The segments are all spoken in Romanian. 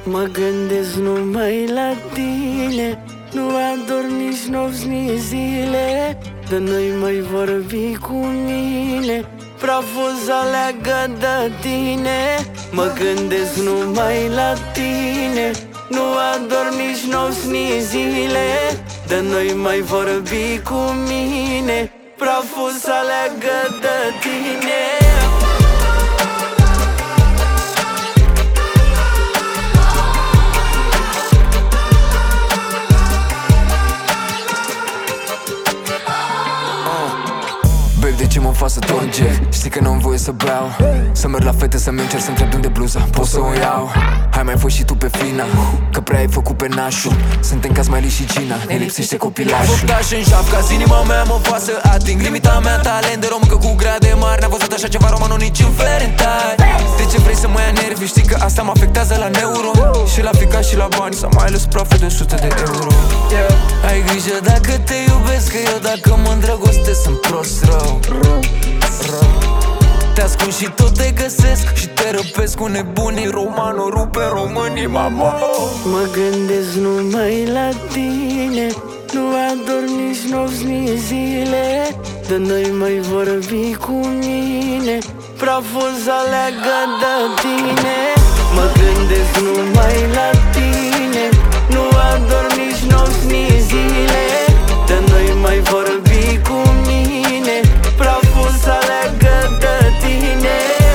Mă gândesc numai la tine, nu adorm nici nopți, nici zile. De noi mai vorbi cu mine, praful aleagă de tine. Mă gândesc numai la tine, nu adorm nici nopți, nici zile. De noi mai vorbi cu mine, praful aleagă de tine. De ce mă fac să torge? Știi că n-am voie să beau, să merg la fete, să-mi încerc să întreb de unde bluza, pot să o iau. Hai mai fost și tu pe fina, că prea ai făcut pe nașul. Suntem ca Smiley și Gina, ne lipsește copilașul. Făptaș în șaf, ca inima mea mă fac să ating limita mea, talent de româncă cu grade mari. N-a văzut așa ceva romanul nici în Ferentai. De ce vrei să mă ia nervi? Știi că asta mă afectează la neuro. Și la ficat și la bani, s-a mai ales profe de 100 de euro. Ai grijă dacă te iubesc, că eu dacă mă îndrăgostesc sunt prost rău. Te ascund și tot te găsesc și te răpesc cu nebunii. Romanul rupe românii, mama. Mă gândesc numai la tine, nu adorm nici nopți, nici zile. De noi mai vorbi cu mine, praful aleagă de tine. Mă gândesc numai la tine, nu adorm nici nopți, nici zile. De noi mai vorbi cu mine, praful aleagă de tine.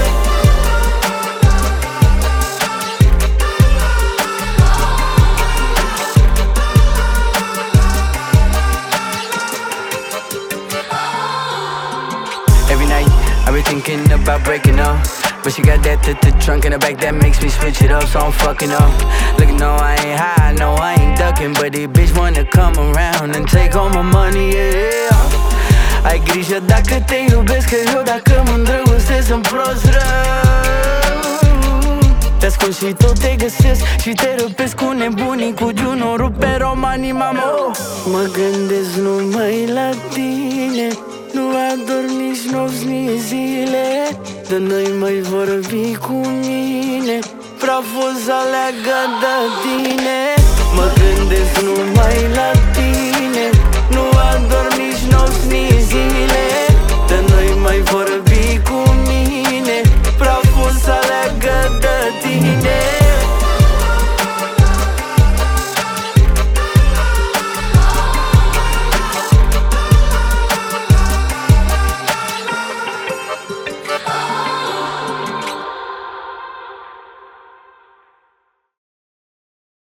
Every night I be thinking about breaking up, but she got that trunk in the back that makes me switch it up, so I'm fucking up. Look, no, I ain't high, no, I ain't ducking, but this bitch wanna come around and take all my money, yeah. Ai grijă dacă te iubesc, că eu dacă mă îndrăgostesc sunt prost rău. Te ascund și tot te găsesc și te răpesc cu nebunii, cu Juno, rupe romanii, mamo. Mă gândesc numai la tine, nu adorm nici nopți, nici zile. De noi mai vorbi cu mine, praful aleagă de tine. Mă gândesc numai la tine, nu adorm nici nopți, nici zile.